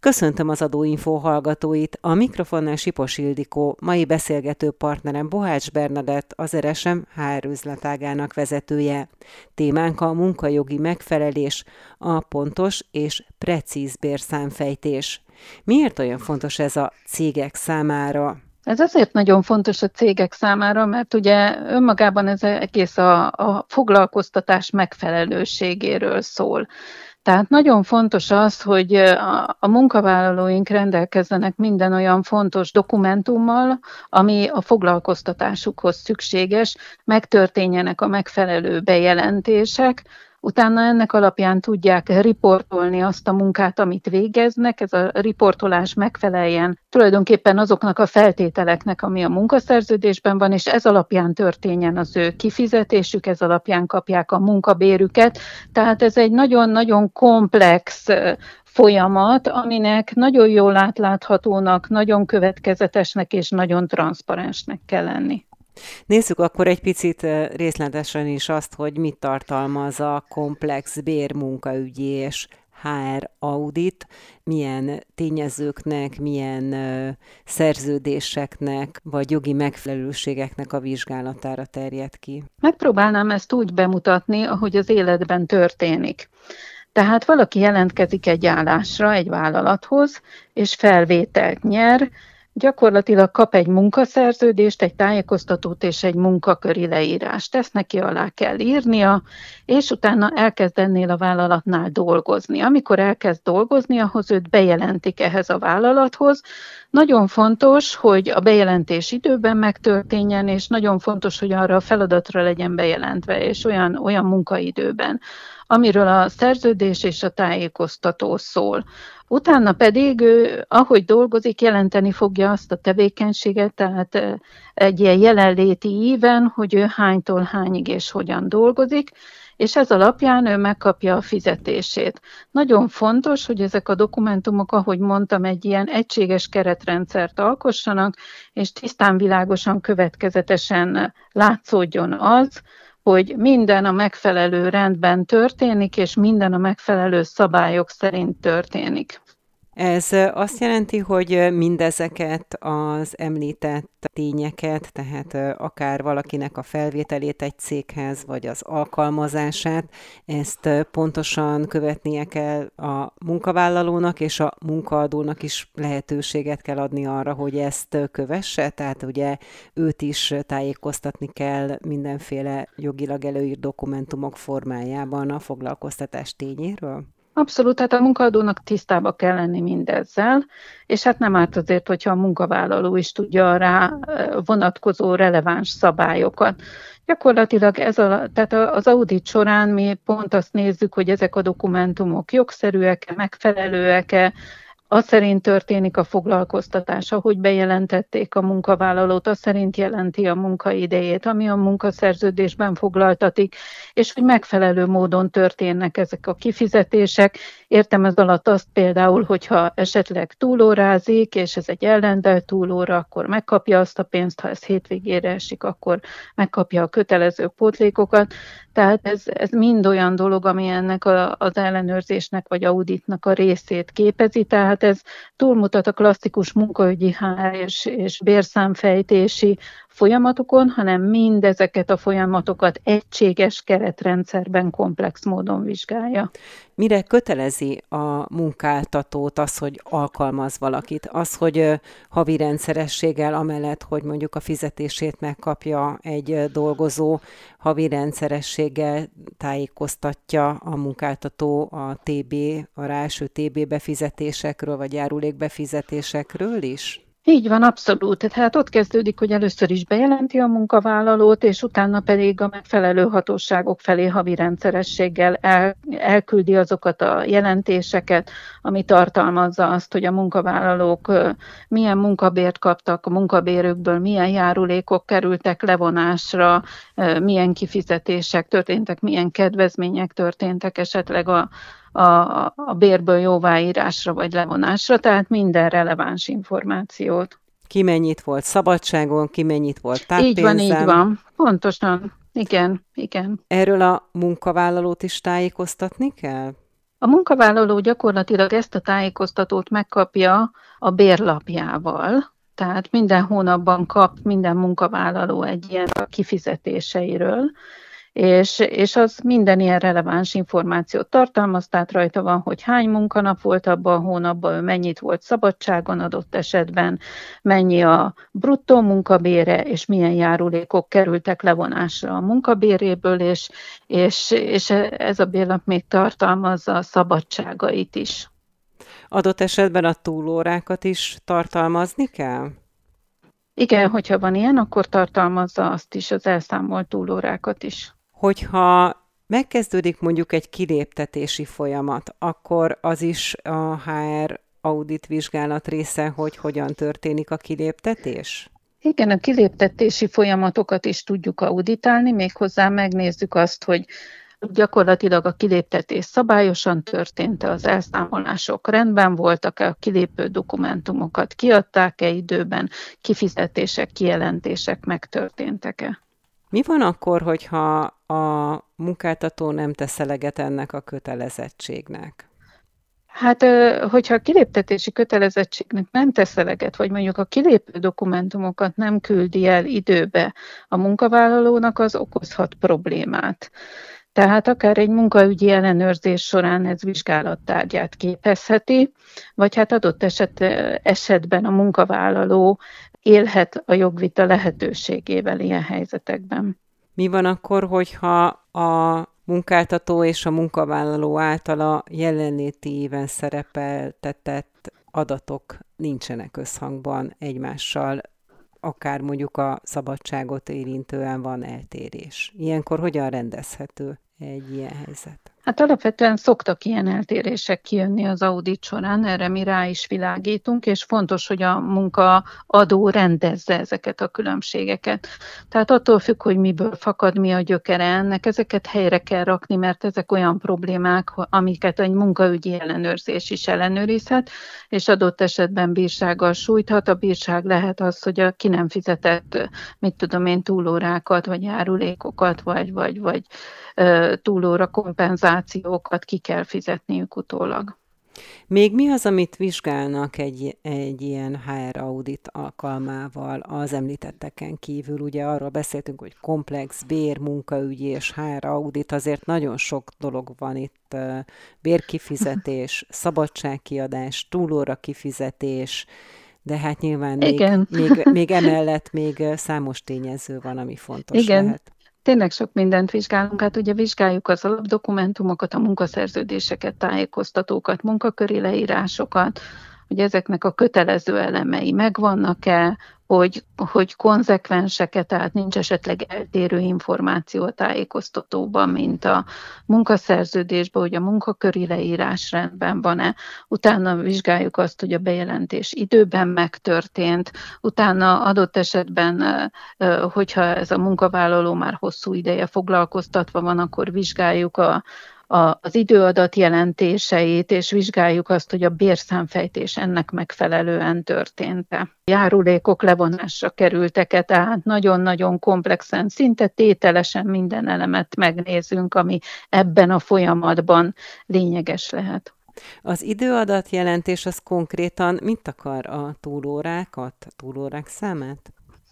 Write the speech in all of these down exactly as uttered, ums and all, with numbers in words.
Köszöntöm az Adóinfo hallgatóit, a mikrofonnál Sipos Ildikó, mai beszélgető partnerem Bohács Bernadett, az er es em há er üzletágának vezetője. Témánk a munkajogi megfelelés, a pontos és precíz bérszámfejtés. Miért olyan fontos ez a cégek számára? Ez azért nagyon fontos a cégek számára, mert ugye önmagában ez egész a, a foglalkoztatás megfelelőségéről szól. Tehát nagyon fontos az, hogy a, a munkavállalóink rendelkezzenek minden olyan fontos dokumentummal, ami a foglalkoztatásukhoz szükséges, megtörténjenek a megfelelő bejelentések, utána ennek alapján tudják riportolni azt a munkát, amit végeznek, ez a riportolás megfeleljen tulajdonképpen azoknak a feltételeknek, ami a munkaszerződésben van, és ez alapján történjen az ő kifizetésük, ez alapján kapják a munkabérüket. Tehát ez egy nagyon-nagyon komplex folyamat, aminek nagyon jól átláthatónak, nagyon következetesnek és nagyon transzparensnek kell lenni. Nézzük akkor egy picit részletesen is azt, hogy mit tartalmaz a komplex bérmunkaügyi és há er audit, milyen tényezőknek, milyen szerződéseknek vagy jogi megfelelőségeknek a vizsgálatára terjed ki. Megpróbálnám ezt úgy bemutatni, ahogy az életben történik. Tehát valaki jelentkezik egy állásra, egy vállalathoz, és felvételt nyer, gyakorlatilag kap egy munkaszerződést, egy tájékoztatót és egy munkaköri leírást. Ezt neki alá kell írnia, és utána elkezd ennél a vállalatnál dolgozni. Amikor elkezd dolgozni, ahhoz őt bejelentik ehhez a vállalathoz. Nagyon fontos, hogy a bejelentés időben megtörténjen, és nagyon fontos, hogy arra a feladatra legyen bejelentve, és olyan, olyan munkaidőben, amiről a szerződés és a tájékoztató szól. Utána pedig, ahogy dolgozik, jelenteni fogja azt a tevékenységet, tehát egy ilyen jelenléti íven, hogy ő hánytól hányig és hogyan dolgozik, és ez alapján ő megkapja a fizetését. Nagyon fontos, hogy ezek a dokumentumok, ahogy mondtam, egy ilyen egységes keretrendszert alkossanak, és tisztán, világosan, következetesen látszódjon az, hogy minden a megfelelő rendben történik, és minden a megfelelő szabályok szerint történik. Ez azt jelenti, hogy mindezeket az említett tényeket, tehát akár valakinek a felvételét egy céghez, vagy az alkalmazását, ezt pontosan követnie kell a munkavállalónak, és a munkaadónak is lehetőséget kell adni arra, hogy ezt kövesse, tehát ugye őt is tájékoztatni kell mindenféle jogilag előírt dokumentumok formájában a foglalkoztatás tényéről? Abszolút, tehát a munkaadónak tisztába kell lenni mindezzel, és hát nem árt azért, hogyha a munkavállaló is tudja rá vonatkozó releváns szabályokat. Gyakorlatilag ez a, tehát az audit során mi pont azt nézzük, hogy ezek a dokumentumok jogszerűek-e, megfelelőek-e, az szerint történik a foglalkoztatás, ahogy bejelentették a munkavállalót, az szerint jelenti a munkaidejét, ami a munkaszerződésben foglaltatik, és hogy megfelelő módon történnek ezek a kifizetések. Értem ez alatt azt például, hogyha esetleg túlórázik, és ez egy ellendelt túlóra, akkor megkapja azt a pénzt, ha ez hétvégére esik, akkor megkapja a kötelező pótlékokat. Tehát ez, ez mind olyan dolog, ami ennek a, az ellenőrzésnek vagy auditnak a részét képezi, tehát ez túlmutat a klasszikus munkaügyi há er és, és bérszámfejtési folyamatokon, hanem mindezeket a folyamatokat egységes keretrendszerben komplex módon vizsgálja. Mire kötelezi a munkáltatót az, hogy alkalmaz valakit? Az, hogy havi rendszerességgel, amellett, hogy mondjuk a fizetését megkapja egy dolgozó, havi rendszerességgel tájékoztatja a munkáltató a té bé, a rá eső té bé befizetésekről, vagy járulékbefizetésekről is? Így van, abszolút. Tehát ott kezdődik, hogy először is bejelenti a munkavállalót, és utána pedig a megfelelő hatóságok felé havi rendszerességgel el, elküldi azokat a jelentéseket, ami tartalmazza azt, hogy a munkavállalók milyen munkabért kaptak, a munkabérükből milyen járulékok kerültek levonásra, milyen kifizetések történtek, milyen kedvezmények történtek esetleg a A, a bérből jóváírásra vagy levonásra, tehát minden releváns információt. Ki mennyit volt szabadságon, ki mennyit volt táppénzem. Így van, így van. Pontosan. Igen, igen. Erről a munkavállalót is tájékoztatni kell? A munkavállaló gyakorlatilag ezt a tájékoztatót megkapja a bérlapjával, tehát minden hónapban kap minden munkavállaló egy ilyen a kifizetéseiről, és, és az minden ilyen releváns információt tartalmaz, tehát rajta van, hogy hány munkanap volt abban a hónapban, ő mennyit volt szabadságon adott esetben, mennyi a bruttó munkabére, és milyen járulékok kerültek levonásra a munkabéréből, és, és, és ez a bérlap még tartalmazza a szabadságait is. Adott esetben a túlórákat is tartalmazni kell? Igen, hogyha van ilyen, akkor tartalmazza azt is, az elszámolt túlórákat is. Hogyha megkezdődik mondjuk egy kiléptetési folyamat, akkor az is a há er audit vizsgálat része, hogy hogyan történik a kiléptetés? Igen, a kiléptetési folyamatokat is tudjuk auditálni, méghozzá megnézzük azt, hogy gyakorlatilag a kiléptetés szabályosan történt-e, az elszámolások rendben voltak-e, a kilépő dokumentumokat kiadták-e időben, kifizetések, kijelentések megtörténtek-e. Mi van akkor, hogyha a munkáltató nem tesz eleget ennek a kötelezettségnek? Hát, hogyha a kiléptetési kötelezettségnek nem tesz eleget, vagy mondjuk a kilépő dokumentumokat nem küldi el időbe a munkavállalónak, az okozhat problémát. Tehát akár egy munkaügyi ellenőrzés során ez vizsgálattárgyát képezheti, vagy hát adott eset, esetben a munkavállaló élhet a jogvita lehetőségével ilyen helyzetekben. Mi van akkor, hogyha a munkáltató és a munkavállaló általa jelenléti éven szerepeltetett adatok nincsenek összhangban egymással, akár mondjuk a szabadságot érintően van eltérés? Ilyenkor hogyan rendezhető egy ilyen helyzet? Hát alapvetően szoktak ilyen eltérések kijönni az audit során, erre mi rá is világítunk, és fontos, hogy a munkaadó rendezze ezeket a különbségeket. Tehát attól függ, hogy miből fakad, mi a gyökere ennek, ezeket helyre kell rakni, mert ezek olyan problémák, amiket egy munkaügyi ellenőrzés is ellenőrizhet, és adott esetben bírsággal sújthat. A bírság lehet az, hogy a ki nem fizetett, mit tudom én, túlórákat, vagy járulékokat, vagy, vagy, vagy túlóra kompenzációkat ki kell fizetniük utólag. Még mi az, amit vizsgálnak egy, egy ilyen há er audit alkalmával az említetteken kívül? Ugye arról beszéltünk, hogy komplex bér, munkaügyi és há er audit, azért nagyon sok dolog van itt, bérkifizetés, szabadságkiadás, túlóra kifizetés, de hát nyilván még, még, még emellett még számos tényező van, ami fontos Igen. lehet. Tényleg sok mindent vizsgálunk, hát ugye vizsgáljuk az alapdokumentumokat, a munkaszerződéseket, tájékoztatókat, munkaköri leírásokat, hogy ezeknek a kötelező elemei megvannak-e, hogy, hogy konzekvensek-e, tehát nincs esetleg eltérő információ a tájékoztatóban, mint a munkaszerződésben, hogy a munkaköri leírás rendben van-e. Utána vizsgáljuk azt, hogy a bejelentés időben megtörtént, utána adott esetben, hogyha ez a munkavállaló már hosszú ideje foglalkoztatva van, akkor vizsgáljuk a az időadat jelentéseit, és vizsgáljuk azt, hogy a bérszámfejtés ennek megfelelően történt-e. Járulékok levonásra kerültek-e, tehát nagyon-nagyon komplexen, szinte tételesen minden elemet megnézünk, ami ebben a folyamatban lényeges lehet. Az időadat jelentés az konkrétan mit akar, a túlórákat, a túlórák számát?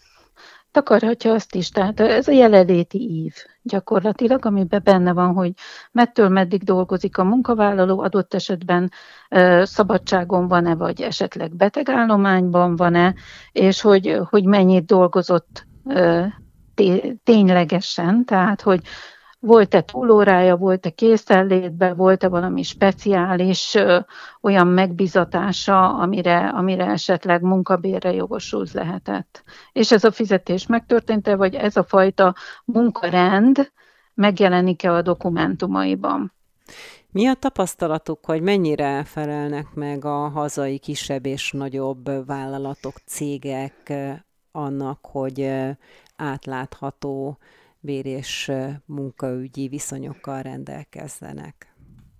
Takarhatja azt is, tehát ez a jelenléti ív gyakorlatilag, amiben benne van, hogy mettől meddig dolgozik a munkavállaló, adott esetben ö, szabadságon van-e, vagy esetleg betegállományban van-e, és hogy, hogy mennyit dolgozott ö, té- ténylegesen, tehát hogy volt-e túlórája, volt-e készenlétben, volt-e valami speciális ö, olyan megbizatása, amire, amire esetleg munkabérre jogosult lehetett. És ez a fizetés megtörtént-e, vagy ez a fajta munkarend megjelenik-e a dokumentumaiban? Mi a tapasztalatuk, hogy mennyire felelnek meg a hazai kisebb és nagyobb vállalatok, cégek annak, hogy átlátható bér- és munkaügyi viszonyokkal rendelkezzenek?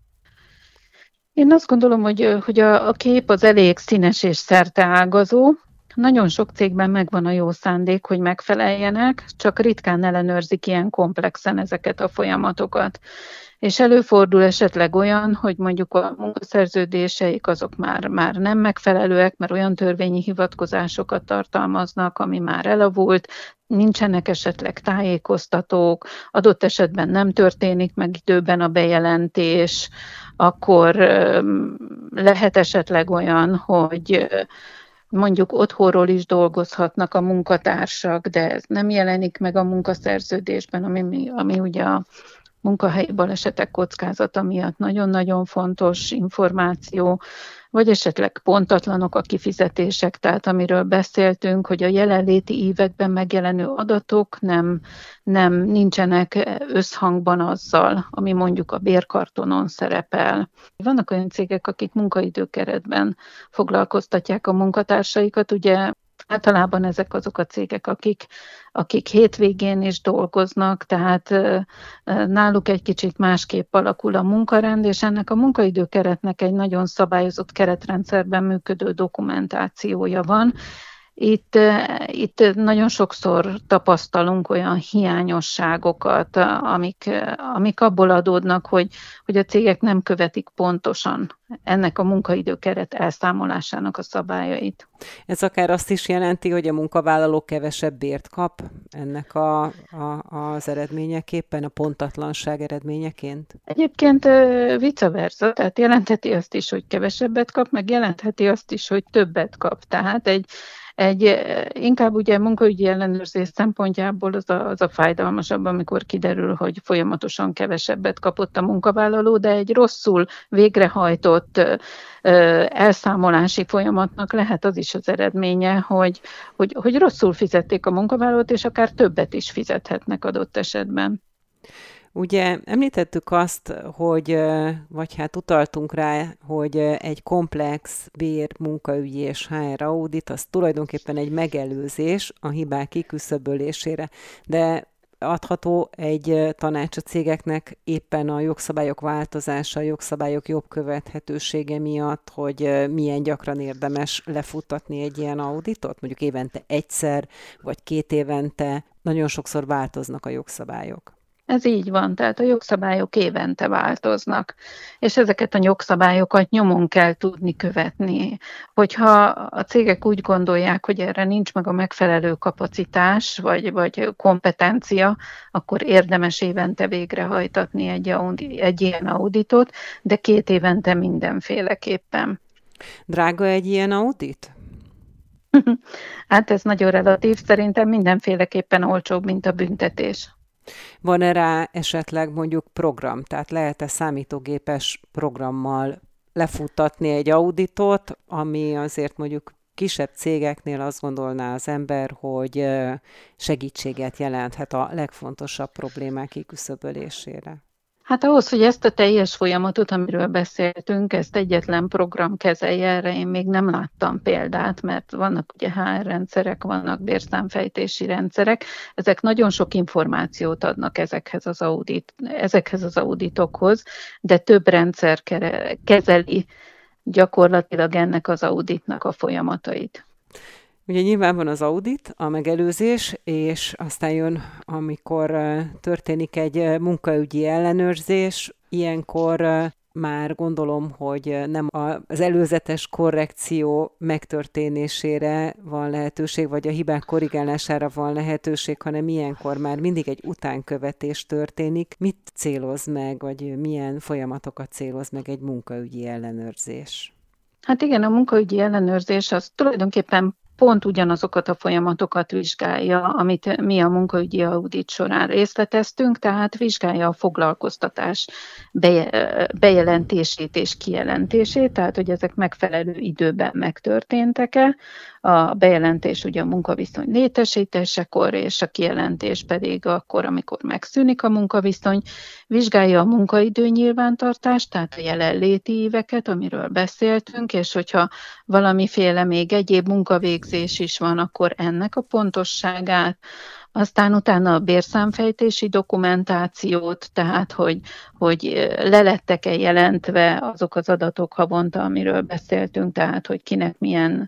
Én azt gondolom, hogy, hogy a, a kép az elég színes és szerteágazó. Nagyon sok cégben megvan a jó szándék, hogy megfeleljenek, csak ritkán ellenőrzik ilyen komplexen ezeket a folyamatokat. És előfordul esetleg olyan, hogy mondjuk a munkaszerződéseik azok már, már nem megfelelőek, mert olyan törvényi hivatkozásokat tartalmaznak, ami már elavult, nincsenek esetleg tájékoztatók, adott esetben nem történik meg időben a bejelentés, akkor lehet esetleg olyan, hogy mondjuk otthonról is dolgozhatnak a munkatársak, de ez nem jelenik meg a munkaszerződésben, ami, ami ugye a munkahelyi balesetek kockázata miatt nagyon-nagyon fontos információ, vagy esetleg pontatlanok a kifizetések, tehát amiről beszéltünk, hogy a jelenléti években megjelenő adatok nem, nem nincsenek összhangban azzal, ami mondjuk a bérkartonon szerepel. Vannak olyan cégek, akik munkaidőkeretben foglalkoztatják a munkatársaikat, ugye általában ezek azok a cégek, akik, akik hétvégén is dolgoznak, tehát náluk egy kicsit másképp alakul a munkarend, és ennek a munkaidőkeretnek egy nagyon szabályozott keretrendszerben működő dokumentációja van. Itt, itt nagyon sokszor tapasztalunk olyan hiányosságokat, amik, amik abból adódnak, hogy, hogy a cégek nem követik pontosan ennek a munkaidőkeret elszámolásának a szabályait. Ez akár azt is jelenti, hogy a munkavállaló kevesebb bért kap ennek a, a, az eredményeképpen, a pontatlanság eredményeként? Egyébként vice versa, tehát jelentheti azt is, hogy kevesebbet kap, meg jelentheti azt is, hogy többet kap. Tehát egy Egy, inkább ugye munkaügyi ellenőrzés szempontjából az a, az a fájdalmasabb, amikor kiderül, hogy folyamatosan kevesebbet kapott a munkavállaló, de egy rosszul végrehajtott ö, elszámolási folyamatnak lehet az is az eredménye, hogy, hogy, hogy rosszul fizették a munkavállalót, és akár többet is fizethetnek adott esetben. Ugye említettük azt, hogy, vagy hát utaltunk rá, hogy egy komplex bér, munkaügyi és há er audit, az tulajdonképpen egy megelőzés a hibák kiküszöbölésére, de adható egy tanács a cégeknek éppen a jogszabályok változása, a jogszabályok jobb követhetősége miatt, hogy milyen gyakran érdemes lefuttatni egy ilyen auditot? Mondjuk évente egyszer, vagy két évente, nagyon sokszor változnak a jogszabályok. Ez így van, tehát a jogszabályok évente változnak, és ezeket a jogszabályokat nyomon kell tudni követni. Hogyha a cégek úgy gondolják, hogy erre nincs meg a megfelelő kapacitás, vagy, vagy kompetencia, akkor érdemes évente végrehajtatni egy, audi, egy ilyen auditot, de két évente mindenféleképpen. Drága egy ilyen audit? Hát ez nagyon relatív, szerintem mindenféleképpen olcsóbb, mint a büntetés. Van-e rá esetleg mondjuk program, tehát lehet-e számítógépes programmal lefuttatni egy auditot, ami azért mondjuk kisebb cégeknél azt gondolná az ember, hogy segítséget jelenthet a legfontosabb problémák kiküszöbölésére? Hát ahhoz, hogy ezt a teljes folyamatot, amiről beszéltünk, ezt egyetlen program kezelje, erre én még nem láttam példát, mert vannak ugye há er rendszerek, vannak bérszámfejtési rendszerek, ezek nagyon sok információt adnak ezekhez az, audit, ezekhez az auditokhoz, de több rendszer kezeli gyakorlatilag ennek az auditnak a folyamatait. Ugye nyilván van az audit, a megelőzés, és aztán jön, amikor történik egy munkaügyi ellenőrzés, ilyenkor már gondolom, hogy nem az előzetes korrekció megtörténésére van lehetőség, vagy a hibák korrigálására van lehetőség, hanem ilyenkor már mindig egy utánkövetés történik. Mit céloz meg, vagy milyen folyamatokat céloz meg egy munkaügyi ellenőrzés? Hát igen, a munkaügyi ellenőrzés az tulajdonképpen pont ugyanazokat a folyamatokat vizsgálja, amit mi a munkaügyi audit során részleteztünk, tehát vizsgálja a foglalkoztatás bejelentését és kijelentését, tehát hogy ezek megfelelő időben megtörténtek-e. A bejelentés ugye a munkaviszony létesítésekor, és a kijelentés pedig akkor, amikor megszűnik a munkaviszony. Vizsgálja a munkaidő nyilvántartást, tehát a jelenléti éveket, amiről beszéltünk, és hogyha valamiféle még egyéb munkavégzés is van, akkor ennek a pontosságát. Aztán utána a bérszámfejtési dokumentációt, tehát hogy, hogy le lettek-e jelentve azok az adatok havonta, amiről beszéltünk, tehát hogy kinek milyen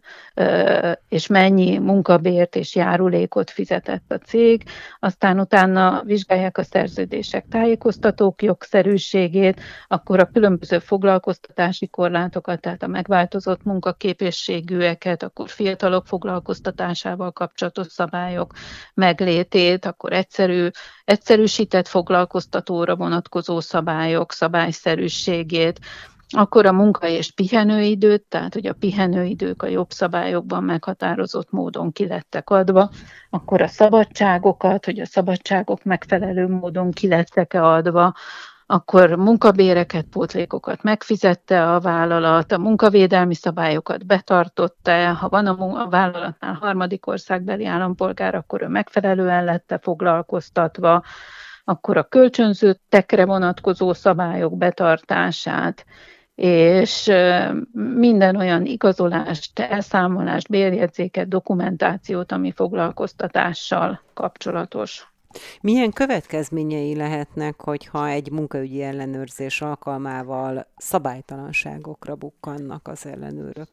és mennyi munkabért és járulékot fizetett a cég. Aztán utána vizsgálják a szerződések tájékoztatók jogszerűségét, akkor a különböző foglalkoztatási korlátokat, tehát a megváltozott munkaképességűeket, akkor fiatalok foglalkoztatásával kapcsolatos szabályok meglétét, akkor egyszerű, egyszerűsített foglalkoztatóra vonatkozó szabályok szabályszerűségét, akkor a munka- és pihenőidőt, tehát hogy a pihenőidők a jobb szabályokban meghatározott módon ki lettek adva, akkor a szabadságokat, hogy a szabadságok megfelelő módon ki lettek-e adva, akkor munkabéreket, pótlékokat megfizette a vállalat, a munkavédelmi szabályokat betartotta, ha van a vállalatnál harmadik országbeli állampolgár, akkor ő megfelelően lett foglalkoztatva, akkor a kölcsönzöttekre vonatkozó szabályok betartását, és minden olyan igazolást, elszámolást, bérjegyzéket, dokumentációt, ami foglalkoztatással kapcsolatos. Milyen következményei lehetnek, hogyha egy munkaügyi ellenőrzés alkalmával szabálytalanságokra bukkannak az ellenőrök?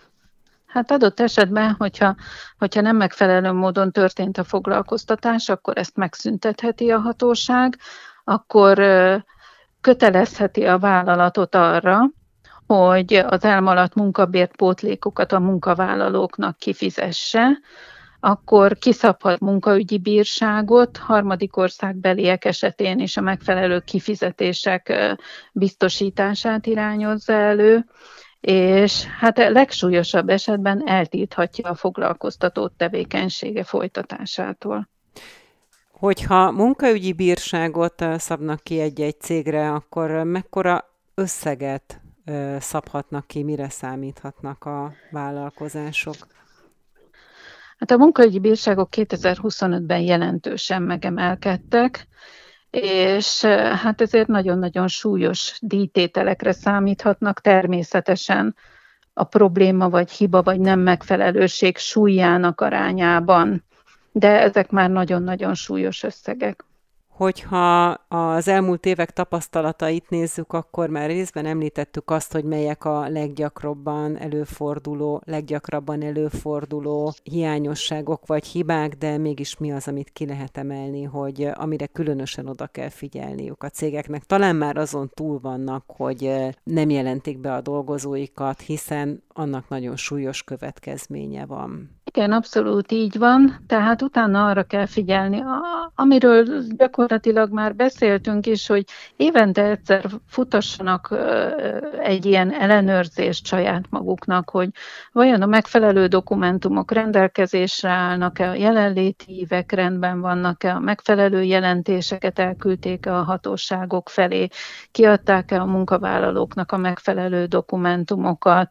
Hát adott esetben, hogyha, hogyha nem megfelelő módon történt a foglalkoztatás, akkor ezt megszüntetheti a hatóság, akkor kötelezheti a vállalatot arra, hogy az elmaradt munkabért pótlékokat a munkavállalóknak kifizesse, akkor kiszabhat munkaügyi bírságot, harmadik országbeliek esetén is a megfelelő kifizetések biztosítását irányozza elő, és hát a legsúlyosabb esetben eltilthatja a foglalkoztatót tevékenysége folytatásától. Hogyha munkaügyi bírságot szabnak ki egy-egy cégre, akkor mekkora összeget szabhatnak ki, mire számíthatnak a vállalkozások? Hát a munkaügyi bírságok kétezer-huszonötben jelentősen megemelkedtek, és hát ezért nagyon-nagyon súlyos díjtételekre számíthatnak, természetesen a probléma vagy hiba vagy nem megfelelőség súlyának arányában, de ezek már nagyon-nagyon súlyos összegek. Hogyha az elmúlt évek tapasztalatait nézzük, akkor már részben említettük azt, hogy melyek a leggyakrabban előforduló, leggyakrabban előforduló hiányosságok vagy hibák, de mégis mi az, amit ki lehet emelni, hogy amire különösen oda kell figyelniük a cégeknek. Talán már azon túl vannak, hogy nem jelentik be a dolgozóikat, hiszen annak nagyon súlyos következménye van. Igen, abszolút így van, tehát utána arra kell figyelni, amiről gyakorlatilag már beszéltünk is, hogy évente egyszer futassanak egy ilyen ellenőrzést saját maguknak, hogy vajon a megfelelő dokumentumok rendelkezésre állnak-e, a jelenléti évek rendben vannak-e, a megfelelő jelentéseket elküldték-e a hatóságok felé, kiadták-e a munkavállalóknak a megfelelő dokumentumokat,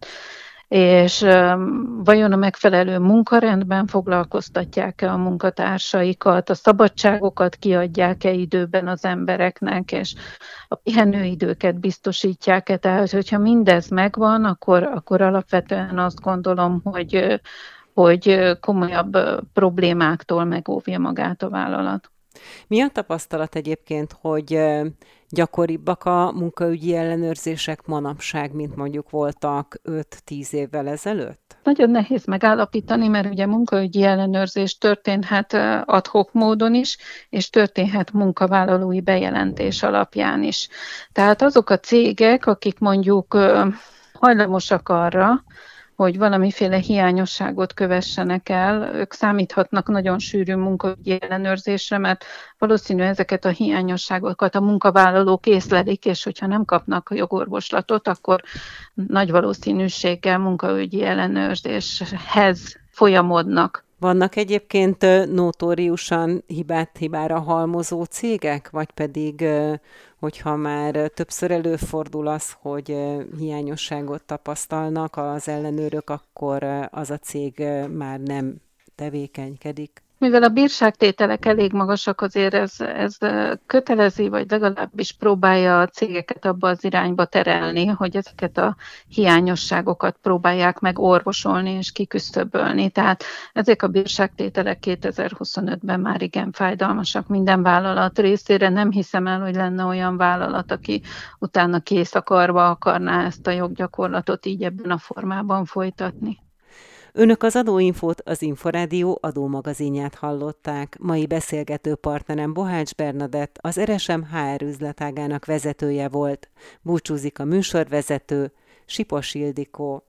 és vajon a megfelelő munkarendben foglalkoztatják-e a munkatársaikat, a szabadságokat kiadják-e időben az embereknek, és a pihenőidőket biztosítják-e. Tehát, hogyha mindez megvan, akkor, akkor alapvetően azt gondolom, hogy, hogy komolyabb problémáktól megóvja magát a vállalat. Mi a tapasztalat egyébként, hogy gyakoribbak a munkaügyi ellenőrzések manapság, mint mondjuk voltak öt-tíz évvel ezelőtt? Nagyon nehéz megállapítani, mert ugye munkaügyi ellenőrzés történhet ad hoc módon is, és történhet munkavállalói bejelentés alapján is. Tehát azok a cégek, akik mondjuk hajlamosak arra, hogy valamiféle hiányosságot kövessenek el, ők számíthatnak nagyon sűrű munkaügyi ellenőrzésre, mert valószínű ezeket a hiányosságokat a munkavállalók észlelik, és hogyha nem kapnak jogorvoslatot, akkor nagy valószínűséggel munkaügyi ellenőrzéshez folyamodnak. Vannak egyébként notóriusan hibát hibára halmozó cégek, vagy pedig, hogyha már többször előfordul az, hogy hiányosságot tapasztalnak az ellenőrök, akkor az a cég már nem tevékenykedik? Mivel a bírságtételek elég magasak, azért ez, ez kötelezi, vagy legalábbis próbálja a cégeket abba az irányba terelni, hogy ezeket a hiányosságokat próbálják meg orvosolni és kiküszöbölni. Tehát ezek a bírságtételek kétezer-huszonötben már igen fájdalmasak minden vállalat részére. Nem hiszem el, hogy lenne olyan vállalat, aki utána kész akarva akarná ezt a joggyakorlatot így ebben a formában folytatni. Önök az Adóinfót, az Inforádió adómagazinját hallották. Mai beszélgető partnerem Bohács Bernadett, az er es em há er üzletágának vezetője volt. Búcsúzik a műsorvezető, Sipos Ildikó.